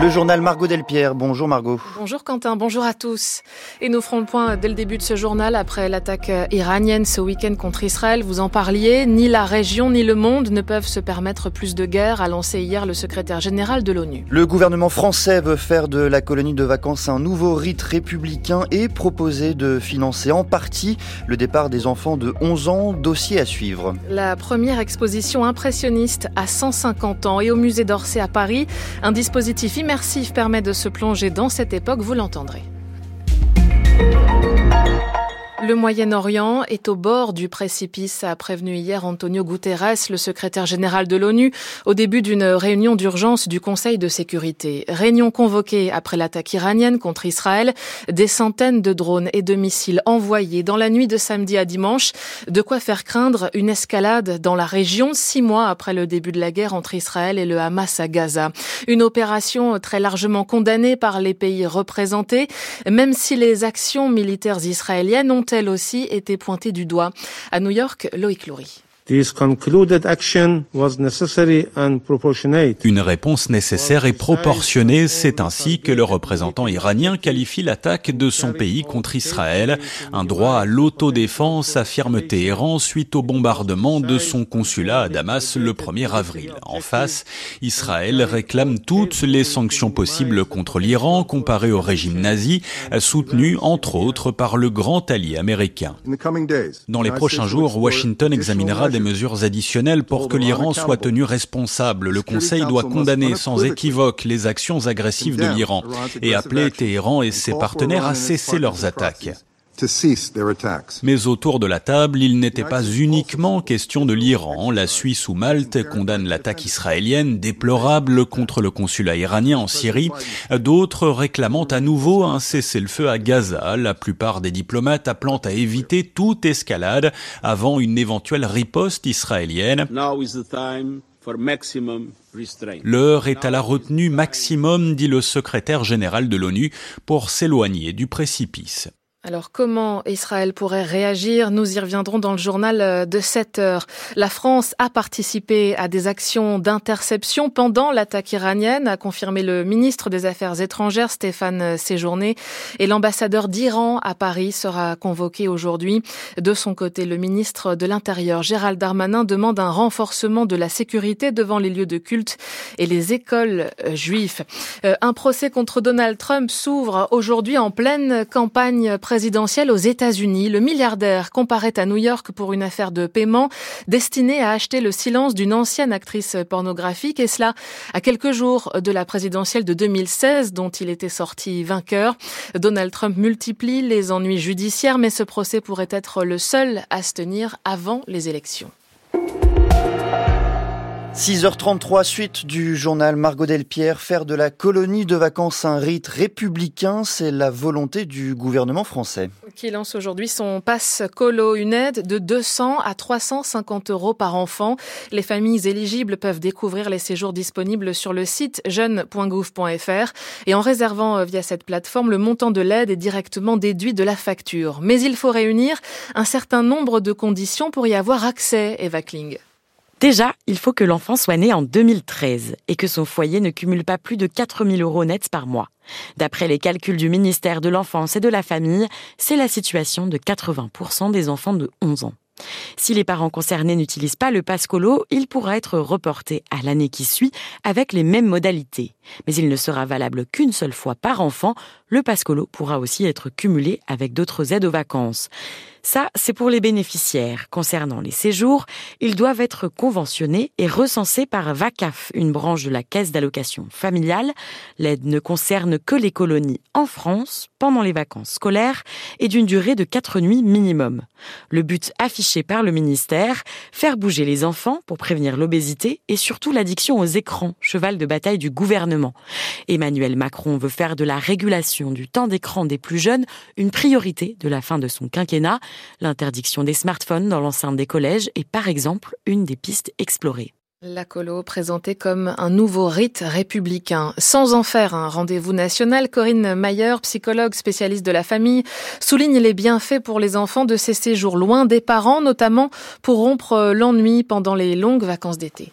Le journal Margot Delpierre. Bonjour Margot. Bonjour Quentin, bonjour à tous. Et nous ferons le point dès le début de ce journal après l'attaque iranienne ce week-end contre Israël. Vous en parliez, ni la région ni le monde ne peuvent se permettre plus de guerre, a lancé hier le secrétaire général de l'ONU. Le gouvernement français veut faire de la colonie de vacances un nouveau rite républicain et proposer de financer en partie le départ des enfants de 11 ans, dossier à suivre. La première exposition impressionniste à 150 ans et au musée d'Orsay à Paris. Un dispositif immersif permet de se plonger dans cette époque, vous l'entendrez. Le Moyen-Orient est au bord du précipice, a prévenu hier Antonio Guterres, le secrétaire général de l'ONU, au début d'une réunion d'urgence du Conseil de sécurité. Réunion convoquée après l'attaque iranienne contre Israël, des centaines de drones et de missiles envoyés dans la nuit de samedi à dimanche, de quoi faire craindre une escalade dans la région 6 mois après le début de la guerre entre Israël et le Hamas à Gaza. Une opération très largement condamnée par les pays représentés, même si les actions militaires israéliennes ont elles aussi été pointées du doigt. À New York, Loïc Loury. Une réponse nécessaire et proportionnée, c'est ainsi que le représentant iranien qualifie l'attaque de son pays contre Israël. Un droit à l'autodéfense, affirme Téhéran, suite au bombardement de son consulat à Damas le 1er avril. En face, Israël réclame toutes les sanctions possibles contre l'Iran, comparé au régime nazi, soutenu entre autres par le grand allié américain. Dans les prochains jours, Washington examinera des mesures additionnelles pour que l'Iran soit tenu responsable. Le Conseil doit condamner sans équivoque les actions agressives de l'Iran et appeler Téhéran et ses partenaires à cesser leurs attaques. Mais autour de la table, il n'était pas uniquement question de l'Iran. La Suisse ou Malte condamnent l'attaque israélienne déplorable contre le consulat iranien en Syrie. D'autres réclamant à nouveau un cessez-le-feu à Gaza. La plupart des diplomates appelant à éviter toute escalade avant une éventuelle riposte israélienne. L'heure est à la retenue maximum, dit le secrétaire général de l'ONU, pour s'éloigner du précipice. Alors comment Israël pourrait réagir ? Nous y reviendrons dans le journal de 7 heures. La France a participé à des actions d'interception pendant l'attaque iranienne, a confirmé le ministre des Affaires étrangères Stéphane Séjourné. Et l'ambassadeur d'Iran à Paris sera convoqué aujourd'hui. De son côté, le ministre de l'Intérieur Gérald Darmanin demande un renforcement de la sécurité devant les lieux de culte et les écoles juives. Un procès contre Donald Trump s'ouvre aujourd'hui en pleine campagne présidentielle aux États-Unis. Le milliardaire comparaît à New York pour une affaire de paiement destinée à acheter le silence d'une ancienne actrice pornographique, et cela à quelques jours de la présidentielle de 2016 dont il était sorti vainqueur. Donald Trump multiplie les ennuis judiciaires, mais ce procès pourrait être le seul à se tenir avant les élections. 6h33, suite du journal Margot Delpierre. Faire de la colonie de vacances un rite républicain, c'est la volonté du gouvernement français. Qui lance aujourd'hui son pass colo, une aide de 200 à 350 € par enfant. Les familles éligibles peuvent découvrir les séjours disponibles sur le site jeune.gouv.fr. Et en réservant via cette plateforme, le montant de l'aide est directement déduit de la facture. Mais il faut réunir un certain nombre de conditions pour y avoir accès, Eva Kling. Déjà, il faut que l'enfant soit né en 2013 et que son foyer ne cumule pas plus de 4 000 € nets par mois. D'après les calculs du ministère de l'Enfance et de la Famille, c'est la situation de 80% des enfants de 11 ans. Si les parents concernés n'utilisent pas le pass colo, il pourra être reporté à l'année qui suit avec les mêmes modalités. Mais il ne sera valable qu'une seule fois par enfant. Le pass colo pourra aussi être cumulé avec d'autres aides aux vacances. Ça, c'est pour les bénéficiaires. Concernant les séjours, ils doivent être conventionnés et recensés par VACAF, une branche de la Caisse d'allocation familiale. L'aide ne concerne que les colonies en France, pendant les vacances scolaires et d'une durée de 4 nuits minimum. Le but affiché par le ministère, faire bouger les enfants pour prévenir l'obésité et surtout l'addiction aux écrans, cheval de bataille du gouvernement. Emmanuel Macron veut faire de la régulation du temps d'écran des plus jeunes une priorité de la fin de son quinquennat. L'interdiction des smartphones dans l'enceinte des collèges est par exemple une des pistes explorées. La colo présentée comme un nouveau rite républicain. Sans en faire un rendez-vous national, Corinne Mayer, psychologue spécialiste de la famille, souligne les bienfaits pour les enfants de ces séjours loin des parents, notamment pour rompre l'ennui pendant les longues vacances d'été.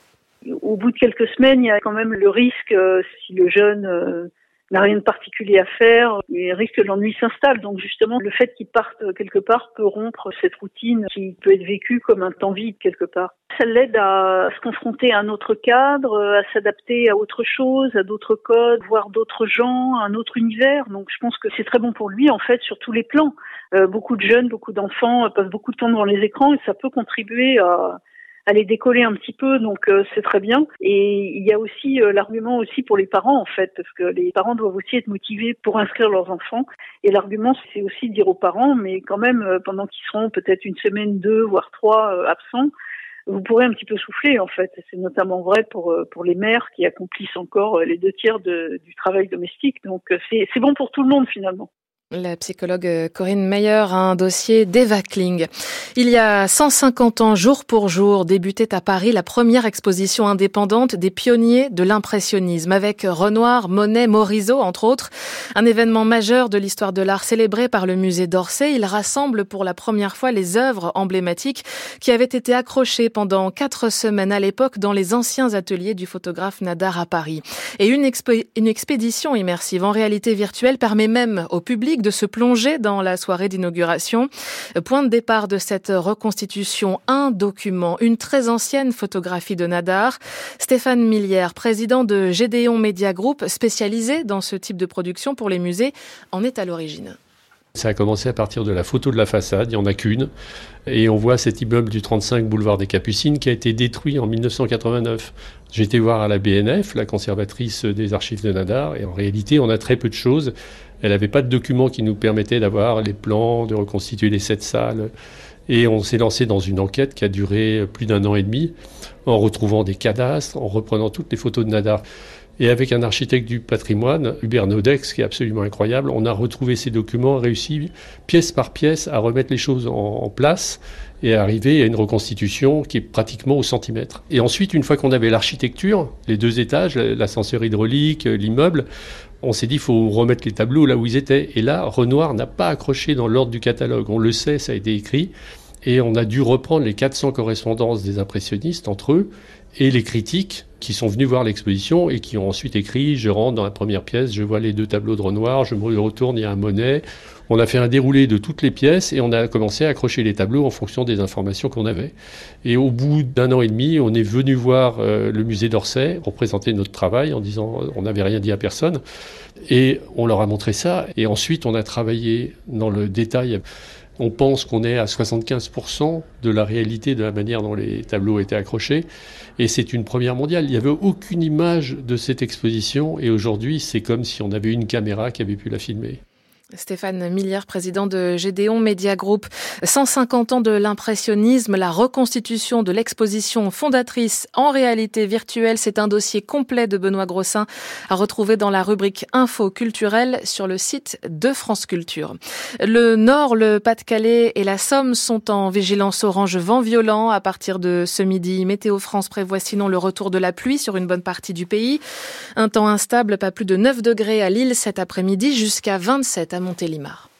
Au bout de quelques semaines, il y a quand même le risque, si le jeune n'a rien de particulier à faire, il risque que l'ennui s'installe. Donc justement, le fait qu'il parte quelque part peut rompre cette routine qui peut être vécue comme un temps vide quelque part. Ça l'aide à se confronter à un autre cadre, à s'adapter à autre chose, à d'autres codes, voir d'autres gens, un autre univers. Donc je pense que c'est très bon pour lui en fait sur tous les plans. Beaucoup de jeunes, beaucoup d'enfants passent beaucoup de temps devant les écrans et ça peut contribuer à les décoller un petit peu, donc c'est très bien. Et il y a aussi l'argument aussi pour les parents en fait, parce que les parents doivent aussi être motivés pour inscrire leurs enfants. Et l'argument, c'est aussi de dire aux parents, mais quand même, pendant qu'ils seront peut-être une semaine, 2, voire 3 absents, vous pourrez un petit peu souffler en fait. C'est notamment vrai pour les mères qui accomplissent encore les 2/3 du travail domestique. Donc c'est bon pour tout le monde finalement. La psychologue Corinne Meyer a un dossier d'Eva Kling. Il y a 150 ans, jour pour jour, débutait à Paris la première exposition indépendante des pionniers de l'impressionnisme, avec Renoir, Monet, Morisot, entre autres. Un événement majeur de l'histoire de l'art célébré par le musée d'Orsay. Il rassemble pour la première fois les œuvres emblématiques qui avaient été accrochées pendant 4 semaines à l'époque dans les anciens ateliers du photographe Nadar à Paris. Et une expédition immersive en réalité virtuelle permet même au public de se plonger dans la soirée d'inauguration. Point de départ de cette reconstitution, un document, une très ancienne photographie de Nadar. Stéphane Millière, président de Gédéon Media Group, spécialisé dans ce type de production pour les musées, en est à l'origine. Ça a commencé à partir de la photo de la façade, il n'y en a qu'une. Et on voit cet immeuble du 35 boulevard des Capucines qui a été détruit en 1989. J'ai été voir à la BNF, la conservatrice des archives de Nadar, et en réalité, on a très peu de choses. Elle n'avait pas de documents qui nous permettaient d'avoir les plans, de reconstituer les 7 salles. Et on s'est lancé dans une enquête qui a duré plus d'1 an et demi, en retrouvant des cadastres, en reprenant toutes les photos de Nadar. Et avec un architecte du patrimoine, Hubert Naudex, qui est absolument incroyable, on a retrouvé ces documents, réussi pièce par pièce à remettre les choses en place et à arriver à une reconstitution qui est pratiquement au centimètre. Et ensuite, une fois qu'on avait l'architecture, les 2 étages, l'ascenseur hydraulique, l'immeuble, on s'est dit qu'il faut remettre les tableaux là où ils étaient. Et là, Renoir n'a pas accroché dans l'ordre du catalogue. On le sait, ça a été écrit. Et on a dû reprendre les 400 correspondances des impressionnistes entre eux et les critiques qui sont venus voir l'exposition et qui ont ensuite écrit « Je rentre dans la première pièce, je vois les 2 tableaux de Renoir, je me retourne, il y a un Monet ». On a fait un déroulé de toutes les pièces et on a commencé à accrocher les tableaux en fonction des informations qu'on avait. Et au bout d'1 an et demi, on est venu voir le musée d'Orsay pour présenter notre travail en disant on n'avait rien dit à personne. Et on leur a montré ça. Et ensuite, on a travaillé dans le détail. On pense qu'on est à 75% de la réalité de la manière dont les tableaux étaient accrochés. Et c'est une première mondiale. Il n'y avait aucune image de cette exposition. Et aujourd'hui, c'est comme si on avait une caméra qui avait pu la filmer. Stéphane Millière, président de Gédéon Media Group. 150 ans de l'impressionnisme, la reconstitution de l'exposition fondatrice en réalité virtuelle, c'est un dossier complet de Benoît Grossin à retrouver dans la rubrique Info culturelle sur le site de France Culture. Le Nord, le Pas-de-Calais et la Somme sont en vigilance orange vent violent à partir de ce midi. Météo France prévoit sinon le retour de la pluie sur une bonne partie du pays. Un temps instable, pas plus de 9 degrés à Lille cet après-midi jusqu'à 27 à Montélimar.